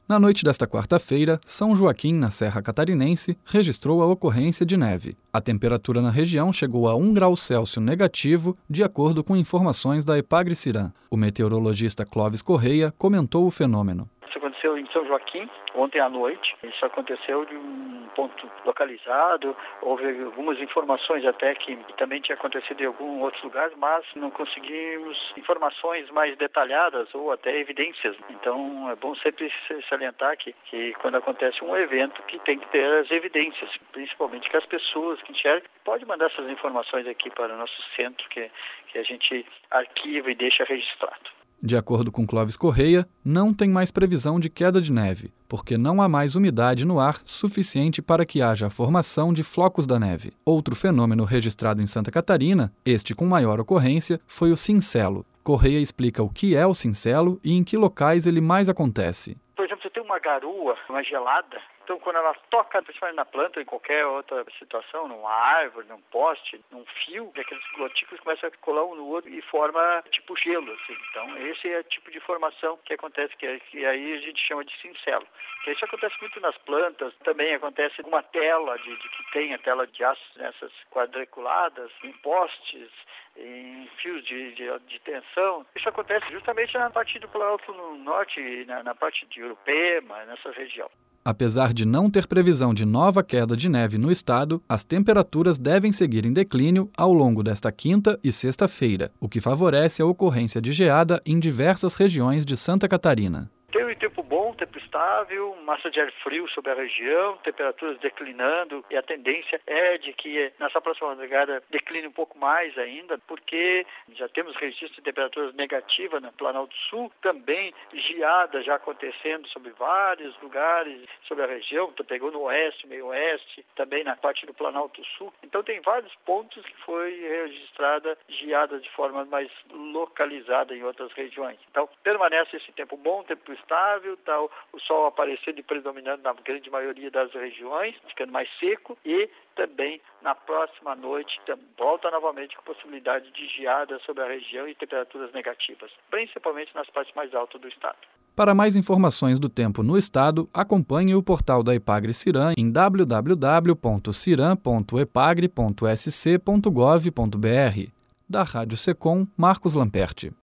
Na noite desta quarta-feira, São Joaquim, na Serra Catarinense, registrou a ocorrência de neve. A temperatura na região chegou a 1 grau Celsius negativo, de acordo com informações da Epagre-Ciram. O meteorologista Clóvis Correia comentou o fenômeno. Isso aconteceu em São Joaquim, ontem à noite. Isso aconteceu de um ponto localizado. Houve algumas informações até que também tinha acontecido em algum outro lugar, mas não conseguimos informações mais detalhadas ou até evidências. Então é bom sempre salientar que quando acontece um evento que tem que ter as evidências, principalmente que as pessoas que enxergam. Pode mandar essas informações aqui para o nosso centro que a gente arquiva e deixa registrado. De acordo com Clóvis Correia, não tem mais previsão de queda de neve, porque não há mais umidade no ar suficiente para que haja a formação de flocos da neve. Outro fenômeno registrado em Santa Catarina, este com maior ocorrência, foi o cincelo. Correia explica o que é o cincelo e em que locais ele mais acontece. Por exemplo, você tem uma garoa, uma gelada. Então, quando ela toca, principalmente na planta ou em qualquer outra situação, numa árvore, num poste, num fio, aqueles gotículos começam a colar um no outro e forma tipo gelo. Assim. Então, esse é o tipo de formação que acontece, que aí a gente chama de cincelo. Isso acontece muito nas plantas, também acontece uma tela que tem a tela de aço nessas quadriculadas, em postes, em fios de tensão. Isso acontece justamente na parte do Planalto Norte, na parte de Urupema, nessa região. Apesar de não ter previsão de nova queda de neve no estado, as temperaturas devem seguir em declínio ao longo desta quinta e sexta-feira, o que favorece a ocorrência de geada em diversas regiões de Santa Catarina. Tem tempo bom, tempo estável, massa de ar frio sobre a região, temperaturas declinando e a tendência é de que nessa próxima madrugada decline um pouco mais ainda, porque já temos registro de temperaturas negativas no Planalto Sul, também geada já acontecendo sobre vários lugares sobre a região, pegou no oeste, meio oeste, também na parte do Planalto Sul. Então tem vários pontos que foi registrada geada de forma mais localizada em outras regiões. Então permanece esse tempo bom, tempo estável, tá o sol aparecendo e predominando na grande maioria das regiões, ficando mais seco e também na próxima noite volta novamente com possibilidade de geada sobre a região e temperaturas negativas, principalmente nas partes mais altas do estado. Para mais informações do tempo no estado, acompanhe o portal da Epagre-Ciram em www.ciram.epagre.sc.gov.br. Da Rádio Secom, Marcos Lamperti.